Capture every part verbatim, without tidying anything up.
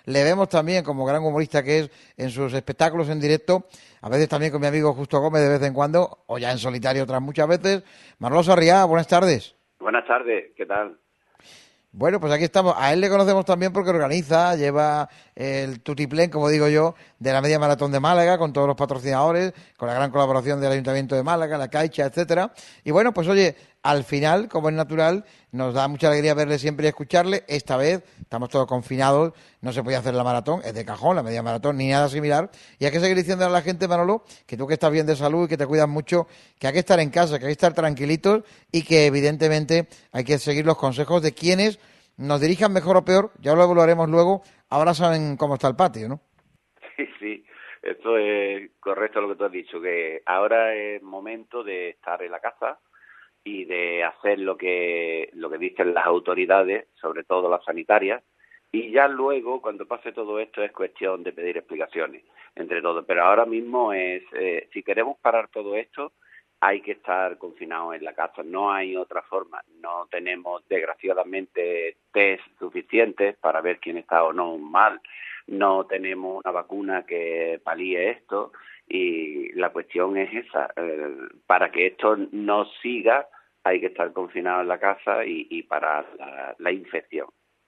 le vemos también como gran humorista que es en sus espectáculos en directo, a veces también con mi amigo Justo Gómez de vez en cuando, o ya en solitario otras muchas veces. Manolo Sarriá, buenas tardes. Buenas tardes, ¿qué tal? Bueno, pues aquí estamos. A él le conocemos también porque organiza, lleva el tutiplén, como digo yo, de la Media Maratón de Málaga, con todos los patrocinadores, con la gran colaboración del Ayuntamiento de Málaga, la Caixa, etcétera. Y bueno, pues oye, al final, como es natural, nos da mucha alegría verle siempre y escucharle. Esta vez estamos todos confinados, no se podía hacer la maratón, es de cajón, la media maratón, ni nada similar. Y hay que seguir diciendo a la gente, Manolo, que tú que estás bien de salud y que te cuidas mucho, que hay que estar en casa, que hay que estar tranquilitos y que evidentemente hay que seguir los consejos de quienes nos dirijan mejor o peor, ya luego lo haremos luego, ahora saben cómo está el patio, ¿no? Sí, sí, esto es correcto lo que tú has dicho, que ahora es momento de estar en la casa y de hacer lo que lo que dicen las autoridades, sobre todo las sanitarias, y ya luego, cuando pase todo esto, es cuestión de pedir explicaciones entre todos. Pero ahora mismo es, eh, si queremos parar todo esto, hay que estar confinados en la casa, no hay otra forma. No tenemos, desgraciadamente, test suficientes para ver quién está o no mal, no tenemos una vacuna que palíe esto, y la cuestión es esa, eh, para que esto no siga hay que estar confinado en la casa y, y parar la, la infección.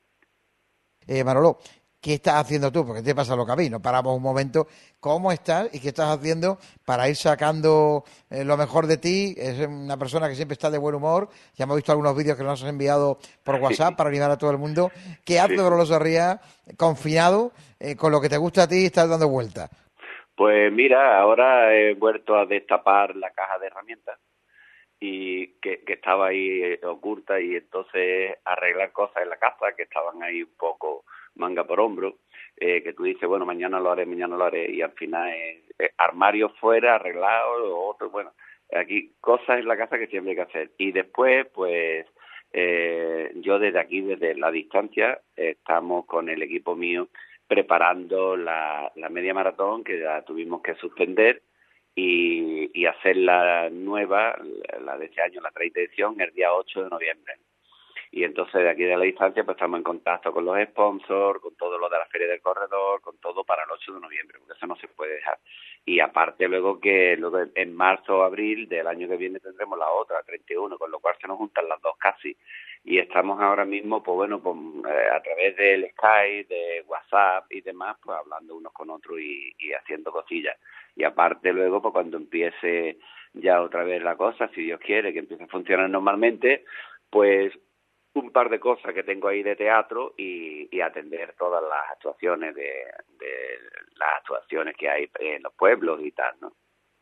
Eh, Manolo, ¿qué estás haciendo tú? Porque te pasa lo que a mí, no paramos un momento. ¿Cómo estás y qué estás haciendo para ir sacando eh, lo mejor de ti? Es una persona que siempre está de buen humor. Ya hemos visto algunos vídeos que nos has enviado por WhatsApp para animar a todo el mundo. ¿Qué hace Sí. Manolo Sarriá confinado eh, con lo que te gusta a ti y estás dando vueltas? Pues mira, ahora he vuelto a destapar la caja de herramientas y que, que estaba ahí eh, oculta, y entonces arreglar cosas en la casa que estaban ahí un poco manga por hombro, eh, que tú dices, bueno, mañana lo haré, mañana lo haré, y al final es, es armario fuera, arreglado, otro, bueno, aquí cosas en la casa que siempre hay que hacer. Y después, pues, eh, yo desde aquí, desde la distancia, eh, estamos con el equipo mío preparando la, la media maratón, que la tuvimos que suspender, y, y hacer la nueva, la de este año, la treinta edición, el día ocho de noviembre. Y entonces de aquí de la distancia pues estamos en contacto con los sponsors, con todo lo de la Feria del Corredor, con todo para el ocho de noviembre, porque eso no se puede dejar. Y aparte luego que luego en marzo o abril del año que viene tendremos la otra, treinta y uno, con lo cual se nos juntan las dos casi. Y estamos ahora mismo, pues bueno, pues, eh, a través del Skype, de WhatsApp y demás, pues hablando unos con otros y, y haciendo cosillas. Y aparte luego, pues cuando empiece ya otra vez la cosa, si Dios quiere, que empiece a funcionar normalmente, pues un par de cosas que tengo ahí de teatro y, y atender todas las actuaciones de, de las actuaciones que hay en los pueblos y tal, ¿no?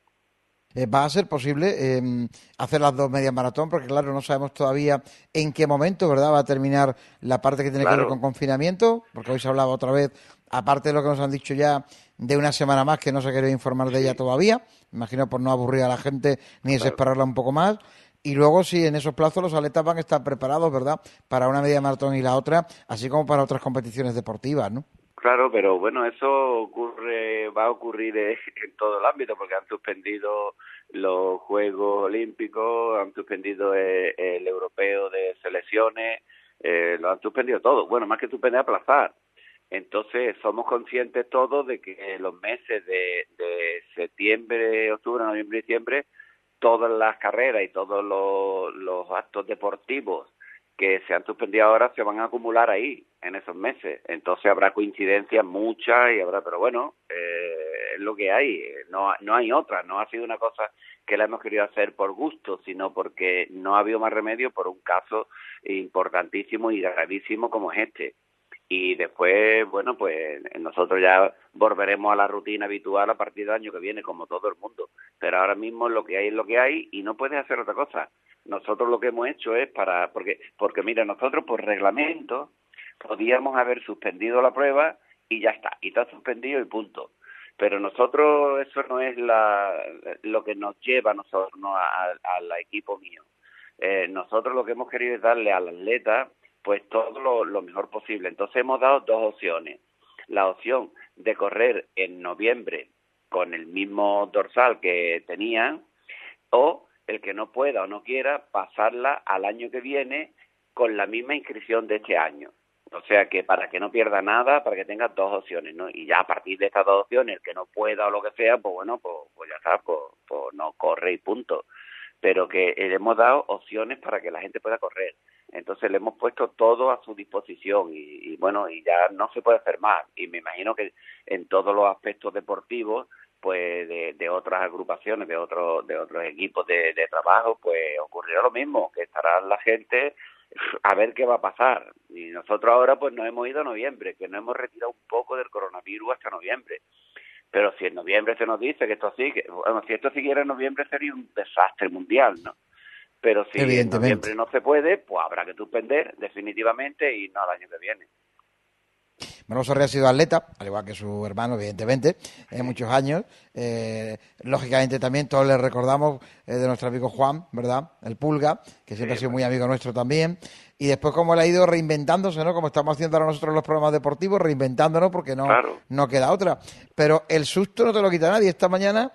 Eh, ¿Va a ser posible eh, hacer las dos medias maratón? Porque claro, no sabemos todavía en qué momento, ¿verdad?, va a terminar la parte que tiene que ver con Claro, confinamiento, porque hoy se hablaba otra vez, aparte de lo que nos han dicho ya, de una semana más que no se quiere informar de ella sí, todavía, imagino por no aburrir a la gente ni claro. desesperarla un poco más. Y luego, si en esos plazos los atletas van a estar preparados, ¿verdad?, para una media maratón y la otra, así como para otras competiciones deportivas, ¿no? Claro, pero bueno, eso ocurre, va a ocurrir en, en todo el ámbito, porque han suspendido los Juegos Olímpicos, han suspendido el, el Europeo de Selecciones, eh, lo han suspendido todo. Bueno, más que suspender, aplazar. Entonces, somos conscientes todos de que los meses de, de septiembre, octubre, noviembre y diciembre, todas las carreras y todos los, los actos deportivos que se han suspendido ahora se van a acumular ahí, en esos meses. Entonces habrá coincidencias muchas y habrá, pero bueno, eh, es lo que hay, no, no hay otra, no ha sido una cosa que la hemos querido hacer por gusto, sino porque no ha habido más remedio por un caso importantísimo y gravísimo como es este. Y después, bueno, pues nosotros ya volveremos a la rutina habitual a partir del año que viene, como todo el mundo. Pero ahora mismo lo que hay es lo que hay y no puedes hacer otra cosa. Nosotros lo que hemos hecho es para, porque, porque mira, nosotros por reglamento podíamos haber suspendido la prueba y ya está, y está suspendido y punto. Pero nosotros, eso no es la, lo que nos lleva a nosotros, no a- al equipo mío. Eh, nosotros lo que hemos querido es darle al atleta pues todo lo, lo mejor posible. Entonces hemos dado dos opciones. La opción de correr en noviembre con el mismo dorsal que tenían, o el que no pueda o no quiera pasarla al año que viene con la misma inscripción de este año. O sea que para que no pierda nada, para que tenga dos opciones, ¿no? Y ya a partir de estas dos opciones, el que no pueda o lo que sea, pues bueno, pues, pues ya está, pues, pues no corre y punto. Pero que le hemos dado opciones para que la gente pueda correr. Entonces le hemos puesto todo a su disposición y, y bueno, y ya no se puede hacer más. Y me imagino que en todos los aspectos deportivos, pues de, de otras agrupaciones, de otros de otros equipos de, de trabajo, pues ocurrirá lo mismo, que estará la gente a ver qué va a pasar. Y nosotros ahora pues nos hemos ido a noviembre, que nos hemos retirado un poco del coronavirus hasta noviembre. Pero si en noviembre se nos dice que esto sí, que, bueno, si esto siguiera en noviembre sería un desastre mundial, ¿no? Pero si en noviembre no se puede, pues habrá que suspender definitivamente y no al año que viene. Manolo Sarria ha sido atleta, al igual que su hermano, evidentemente, en muchos años. Eh, lógicamente también todos le recordamos eh, de nuestro amigo Juan, ¿verdad? El Pulga, que siempre sí, ha sido muy amigo nuestro también. Y después como él ha ido reinventándose, ¿no? Como estamos haciendo ahora nosotros los programas deportivos, reinventándonos porque no, claro. no queda otra. Pero el susto no te lo quita nadie. Esta mañana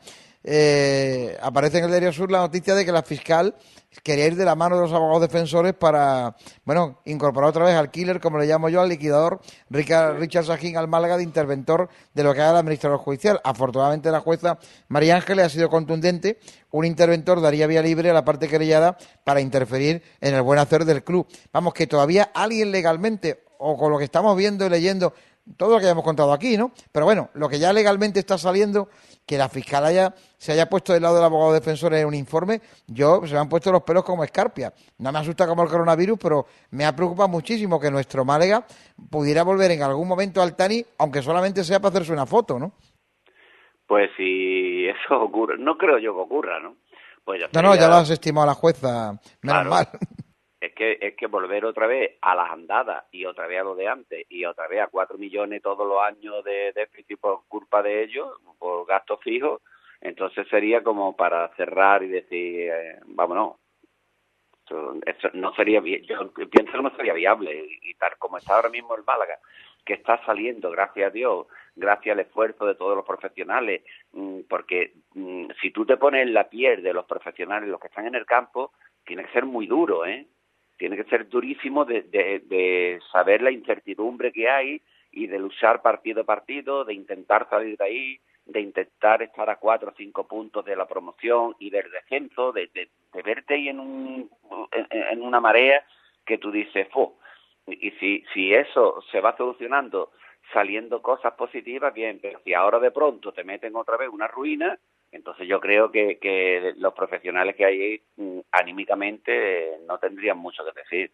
eh, aparece en el Diario Sur la noticia de que la fiscal quería ir de la mano de los abogados defensores para, bueno, incorporar otra vez al killer, como le llamo yo, al liquidador Richard, Richard Sajín al Málaga de interventor de lo que haga el administrador judicial. Afortunadamente la jueza María Ángeles ha sido contundente. Un interventor daría vía libre a la parte querellada para interferir en el buen hacer del club. Vamos, que todavía alguien legalmente, o con lo que estamos viendo y leyendo, todo lo que hayamos contado aquí, ¿no? Pero bueno, lo que ya legalmente está saliendo, que la fiscal haya, se haya puesto del lado del abogado defensor en un informe, yo se me han puesto los pelos como escarpia. No me asusta como el coronavirus, pero me ha preocupado muchísimo que nuestro Málaga pudiera volver en algún momento al Tani, aunque solamente sea para hacerse una foto, ¿no? Pues si eso ocurre, no creo yo que ocurra, ¿no? Pues ya no, no, ya lo has estimado la jueza, menos claro. mal. Es que es que volver otra vez a las andadas y otra vez a lo de antes y otra vez a cuatro millones todos los años de déficit por culpa de ellos, por gastos fijos, entonces sería como para cerrar y decir, eh, vámonos. Eso, eso no sería, yo pienso que no sería viable y, y tal como está ahora mismo el Málaga, que está saliendo, gracias a Dios, gracias al esfuerzo de todos los profesionales, porque si tú te pones en la piel de los profesionales, los que están en el campo, tiene que ser muy duro, ¿eh? Tiene que ser durísimo de, de, de saber la incertidumbre que hay y de luchar partido a partido, de intentar salir de ahí, de intentar estar a cuatro o cinco puntos de la promoción y del descenso, de, de, de verte ahí en, un, en, en una marea que tú dices, ¡fu! Y si, si eso se va solucionando saliendo cosas positivas, bien, pero si ahora de pronto te meten otra vez una ruina, entonces yo creo que, que los profesionales que hay ahí, anímicamente, no tendrían mucho que decir.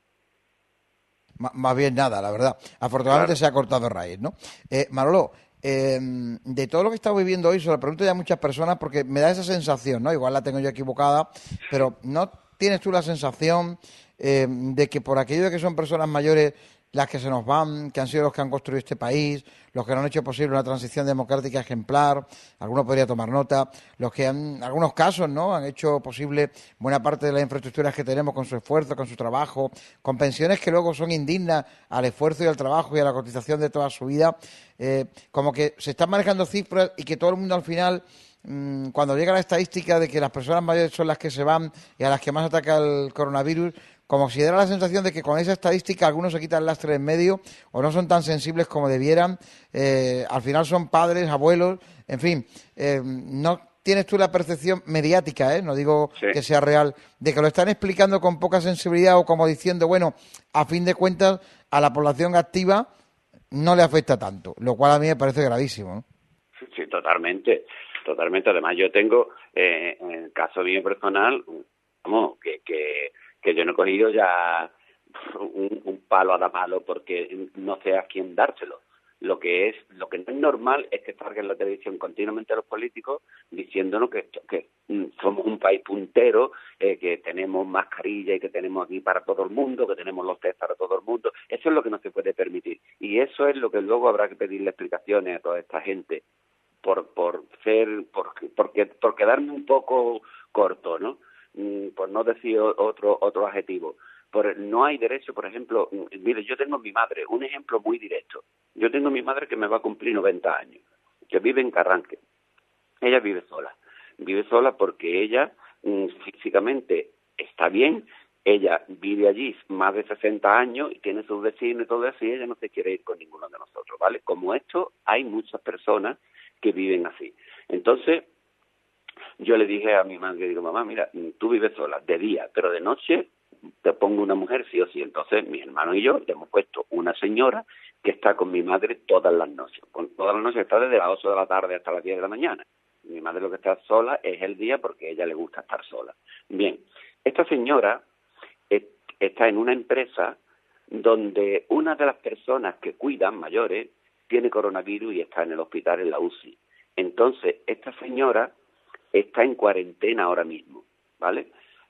M- más bien nada, la verdad. Afortunadamente claro. Se ha cortado raíz, ¿no? Eh, Manolo, eh, de todo lo que estamos viviendo hoy, se lo pregunto ya a muchas personas porque me da esa sensación, ¿no? Igual la tengo yo equivocada, pero ¿no tienes tú la sensación eh, de que por aquello de que son personas mayores las que se nos van, que han sido los que han construido este país, los que no han hecho posible una transición democrática ejemplar, algunos podría tomar nota, los que en algunos casos no han hecho posible buena parte de las infraestructuras que tenemos con su esfuerzo, con su trabajo, con pensiones que luego son indignas al esfuerzo y al trabajo y a la cotización de toda su vida, eh, como que se están manejando cifras y que todo el mundo al final, mmm, cuando llega la estadística de que las personas mayores son las que se van y a las que más ataca el coronavirus, como si diera la sensación de que con esa estadística algunos se quitan el lastre en medio o no son tan sensibles como debieran. Eh, al final son padres, abuelos, en fin. Eh, no tienes tú la percepción mediática, ¿eh? No digo sí. que sea real, de que lo están explicando con poca sensibilidad o como diciendo, bueno, a fin de cuentas a la población activa no le afecta tanto, lo cual a mí me parece gravísimo, ¿no? Sí, sí, totalmente, totalmente. Además yo tengo, eh, en el caso mío personal, vamos, que... que que yo no he cogido ya un, un palo a da palo porque no sé a quién dárselo. Lo que es, lo que no es normal es que salgan en la televisión continuamente los políticos diciéndonos que, que somos un país puntero, eh, que tenemos mascarilla y que tenemos aquí para todo el mundo, que tenemos los test para todo el mundo. Eso es lo que no se puede permitir. Y eso es lo que luego habrá que pedirle explicaciones a toda esta gente por por ser, por, porque, por quedarme un poco corto, ¿no? Por no decir otro otro adjetivo. Por, no hay derecho, por ejemplo, mire, yo tengo mi madre, un ejemplo muy directo. Yo tengo mi madre que me va a cumplir noventa años, que vive en Carranque. Ella vive sola. Vive sola porque ella mm, físicamente está bien, Ella vive allí más de sesenta años y tiene sus vecinos y todo eso, y ella no se quiere ir con ninguno de nosotros, ¿vale? Como esto, hay muchas personas que viven así. Entonces, yo le dije a mi madre, digo, mamá, mira, tú vives sola de día, pero de noche te pongo una mujer sí o sí. Entonces, mi hermano y yo le hemos puesto una señora que está con mi madre todas las noches. Con todas las noches está desde las ocho de la tarde hasta las diez de la mañana. Mi madre lo que está sola es el día porque a ella le gusta estar sola. Bien, esta señora está en una empresa donde una de las personas que cuidan, mayores, tiene coronavirus y está en el hospital en la U C I. Entonces, esta señora está en cuarentena ahora mismo, ¿vale?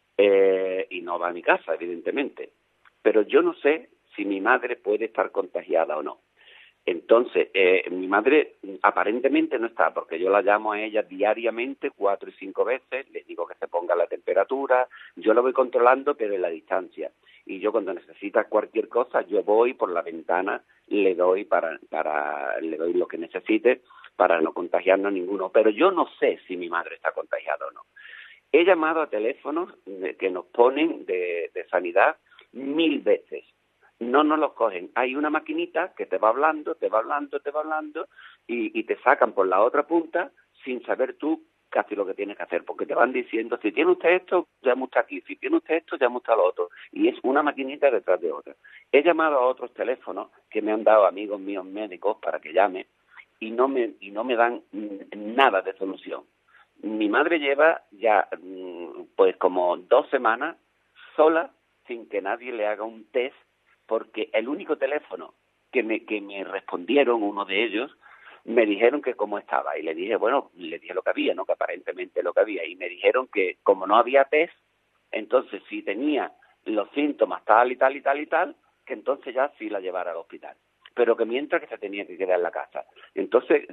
Eh, y no va a mi casa, evidentemente. Pero yo no sé si mi madre puede estar contagiada o no. Entonces, eh, mi madre aparentemente no está, porque yo la llamo a ella diariamente cuatro y cinco veces, le digo que se ponga la temperatura, yo lo voy controlando, pero en la distancia. Y yo cuando necesita cualquier cosa, yo voy por la ventana, le doy para, para, le doy lo que necesite para no contagiarnos ninguno. Pero yo no sé si mi madre está contagiada o no. He llamado a teléfonos que nos ponen de, de sanidad mil veces. No nos los cogen. Hay una maquinita que te va hablando, te va hablando, te va hablando y, y te sacan por la otra punta sin saber tú casi lo que tienes que hacer, porque te van diciendo, si tiene usted esto, llama usted aquí, si tiene usted esto, llama usted al otro. Y es una maquinita detrás de otra. He llamado a otros teléfonos que me han dado amigos míos médicos para que llame y no me, y no me dan nada de solución. Mi madre lleva ya pues como dos semanas sola sin que nadie le haga un test, porque el único teléfono que me, que me respondieron, uno de ellos, me dijeron que cómo estaba. Y le dije, bueno, le dije lo que había, ¿no? Que aparentemente lo que había. Y me dijeron que como no había test, entonces si tenía los síntomas tal y tal y tal y tal, que entonces ya sí la llevara al hospital. Pero que mientras que se tenía que quedar en la casa. Entonces,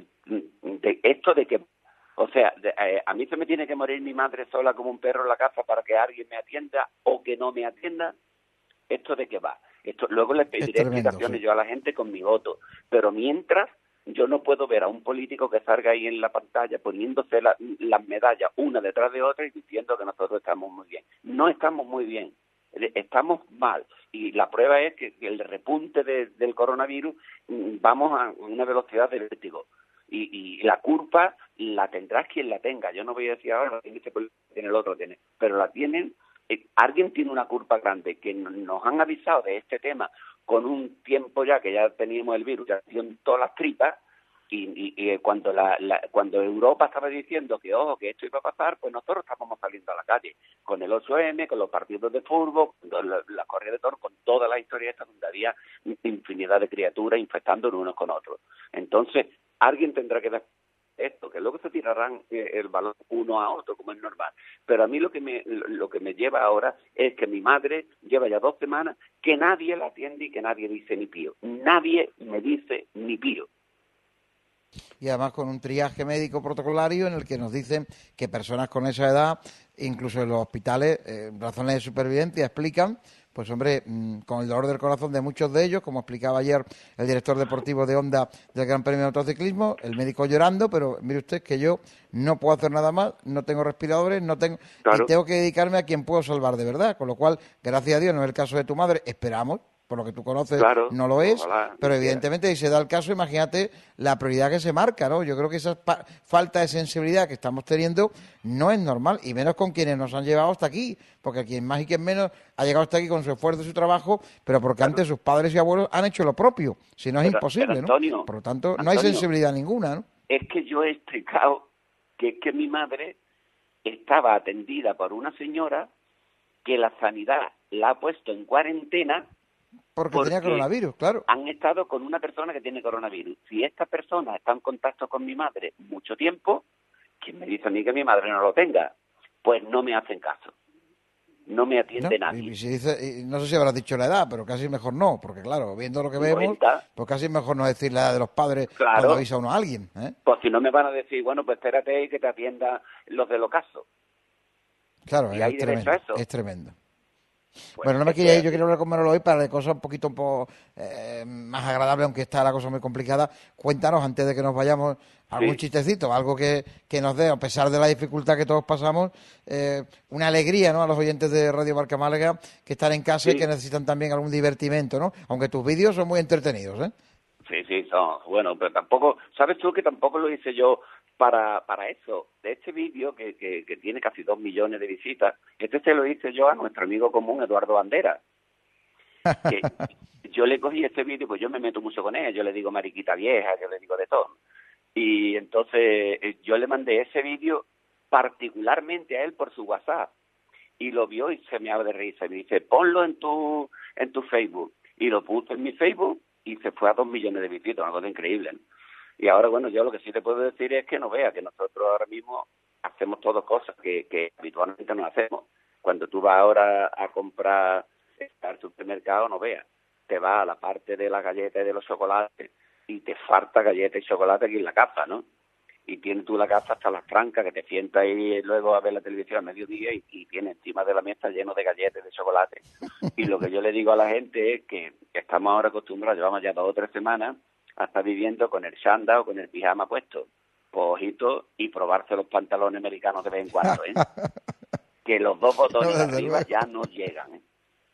de esto de que, o sea, de, eh, a mí se me tiene que morir mi madre sola como un perro en la casa para que alguien me atienda o que no me atienda, ¿esto de qué va? Esto, luego le pediré tremendo, explicaciones sí. yo a la gente con mi voto, pero mientras yo no puedo ver a un político que salga ahí en la pantalla poniéndose la, las medallas una detrás de otra y diciendo que nosotros estamos muy bien. No estamos muy bien, estamos mal. Y la prueba es que el repunte de, del coronavirus, vamos a una velocidad de vértigo. Y, y la culpa la tendrás quien la tenga. Yo no voy a decir ahora, tiene este político, tiene el otro, tiene, pero la tienen. Alguien tiene una culpa grande, que nos han avisado de este tema con un tiempo ya que ya teníamos el virus, ya en todas las tripas, y, y, y cuando la, la, cuando Europa estaba diciendo que, ojo, que esto iba a pasar, pues nosotros estábamos saliendo a la calle, con el ocho eme, con los partidos de fútbol, con la, la corrida de toros, con toda la historia esta, donde había infinidad de criaturas infectándonos unos con otros. Entonces, alguien tendrá que dar esto, que luego se tirarán el balón uno a otro, como es normal. Pero a mí lo que me lo que me lleva ahora es que mi madre lleva ya dos semanas que nadie la atiende y que nadie dice ni pío. Nadie me dice ni pío. Y además con un triaje médico protocolario en el que nos dicen que personas con esa edad, incluso en los hospitales, eh, razones de supervivencia, explican, pues hombre, mmm, con el dolor del corazón de muchos de ellos, como explicaba ayer el director deportivo de Honda del Gran Premio de Motociclismo, el médico llorando, pero mire usted que yo no puedo hacer nada más, no tengo respiradores, no tengo claro. y tengo que dedicarme a quien puedo salvar de verdad, con lo cual, gracias a Dios, no es el caso de tu madre, esperamos, por lo que tú conoces, claro, no lo es, ojalá, pero evidentemente si se da el caso, imagínate la prioridad que se marca, ¿no? Yo creo que esa pa- falta de sensibilidad que estamos teniendo no es normal, y menos con quienes nos han llevado hasta aquí, porque quien más y quien menos ha llegado hasta aquí con su esfuerzo y su trabajo, pero porque claro. antes sus padres y abuelos han hecho lo propio, si no es pero, imposible, pero Antonio, ¿no? Por lo tanto, Antonio, no hay sensibilidad ninguna, ¿no? Es que yo he explicado que, que mi madre estaba atendida por una señora que la sanidad la ha puesto en cuarentena Porque, porque tenía coronavirus, claro. Han estado con una persona que tiene coronavirus. Si esta persona está en contacto con mi madre mucho tiempo, quien me dice a mí que mi madre no lo tenga, pues no me hacen caso. No me atiende no, nadie. Y si dice, y no sé si habrás dicho la edad, pero casi mejor no, porque claro, viendo lo que vemos, noventa pues casi mejor no decir la edad de los padres claro. cuando avisa uno a alguien. ¿eh? Pues si no me van a decir, bueno, pues espérate y que te atienda los del ocaso. Claro, es tremendo, es tremendo. Pues Bueno, no me eso quería es ir, yo quiero así. hablar con Manolo hoy para de cosas un poquito un poco, eh, más agradables, aunque está la cosa muy complicada. Cuéntanos, antes de que nos vayamos, algún Sí, chistecito, algo que, que nos dé, a pesar de la dificultad que todos pasamos, eh, una alegría, ¿no? A los oyentes de Radio Marca Málaga que están en casa y que sí, necesitan también algún divertimento, ¿no? Aunque tus vídeos son muy entretenidos, ¿eh? sí, sí, son, bueno, pero tampoco, sabes tú que tampoco lo hice yo para para eso. De este vídeo, que, que, que tiene casi dos millones de visitas, este se lo hice yo a nuestro amigo común, Eduardo Bandera, que yo le cogí este vídeo, pues yo me meto mucho con él, yo le digo mariquita vieja, yo le digo de todo. Y entonces eh, yo le mandé ese vídeo particularmente a él por su WhatsApp, y lo vio y se me abre de risa y me dice, ponlo en tu en tu Facebook. Y lo puse en mi Facebook y se fue a dos millones de visitas, una cosa increíble, ¿no? Y ahora, bueno, yo lo que sí te puedo decir es que no vea que nosotros ahora mismo hacemos todas cosas que, que habitualmente no hacemos. Cuando tú vas ahora a comprar al supermercado, no veas, te vas a la parte de las galletas y de los chocolates y te falta galletas y chocolate aquí en la casa, ¿no? Y tienes tú la casa hasta las trancas, que te sientas ahí luego a ver la televisión a mediodía y, y tienes encima de la mesa lleno de galletas y de chocolate. Y lo que yo le digo a la gente es que estamos ahora acostumbrados, llevamos ya dos o tres semanas, a estar viviendo con el chándal o con el pijama puesto. Pues ojito, y probarse los pantalones americanos de vez en cuando, ¿eh? Que los dos No, botones de desde arriba luego. ya no llegan, ¿eh?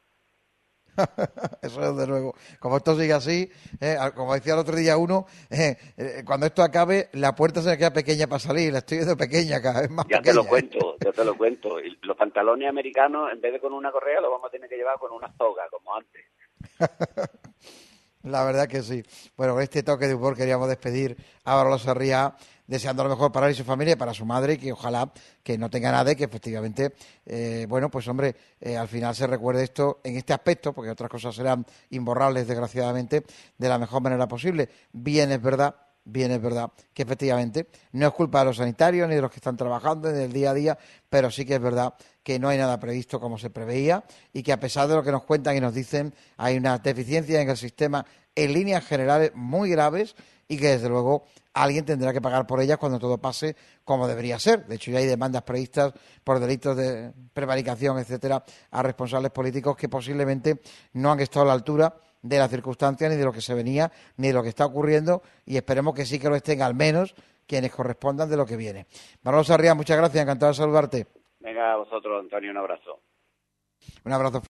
Eso desde luego. Como esto sigue así, eh, como decía el otro día uno, eh, eh, cuando esto acabe, la puerta se me queda pequeña para salir. La estoy viendo pequeña, cada vez más Ya te lo pequeña, ¿eh? cuento, ya te lo cuento. Y los pantalones americanos, en vez de con una correa, los vamos a tener que llevar con una soga, como antes. La verdad que sí. Bueno, con este toque de humor queríamos despedir a Manolo Sarria, deseando lo mejor para él y su familia y para su madre, y que ojalá que no tenga nada y que efectivamente, eh, bueno, pues hombre, eh, al final se recuerde esto en este aspecto, porque otras cosas serán imborrables, desgraciadamente, de la mejor manera posible. Bien es verdad, bien es verdad que efectivamente no es culpa de los sanitarios ni de los que están trabajando en el día a día, pero sí que es verdad que no hay nada previsto como se preveía y que a pesar de lo que nos cuentan y nos dicen, hay unas deficiencias en el sistema en líneas generales muy graves y que desde luego alguien tendrá que pagar por ellas cuando todo pase como debería ser. De hecho, ya hay demandas previstas por delitos de prevaricación, etcétera, a responsables políticos que posiblemente no han estado a la altura de las circunstancias, ni de lo que se venía, ni de lo que está ocurriendo, y esperemos que sí que lo estén al menos quienes correspondan de lo que viene. Manolo Sarria, muchas gracias, encantado de saludarte. Venga, a vosotros, Antonio, un abrazo. Un abrazo.